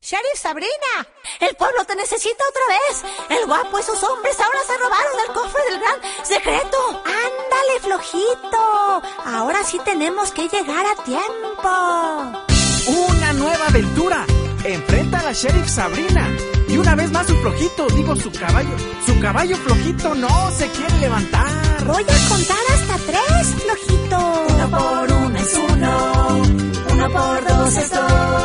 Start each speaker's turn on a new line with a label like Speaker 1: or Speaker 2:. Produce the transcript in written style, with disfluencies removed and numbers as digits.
Speaker 1: Sheriff Sabrina, el pueblo te necesita otra vez. El guapo y sus hombres ahora se robaron el cofre del gran secreto. Ándale, flojito. Ahora sí tenemos que llegar a tiempo.
Speaker 2: Una nueva aventura. Enfrenta a la Sheriff Sabrina. Y una vez más su flojito, su caballo flojito no se quiere levantar.
Speaker 1: Voy a contar hasta 3, flojito.
Speaker 3: 1 por 1 es 1, 1 por 2 es 2.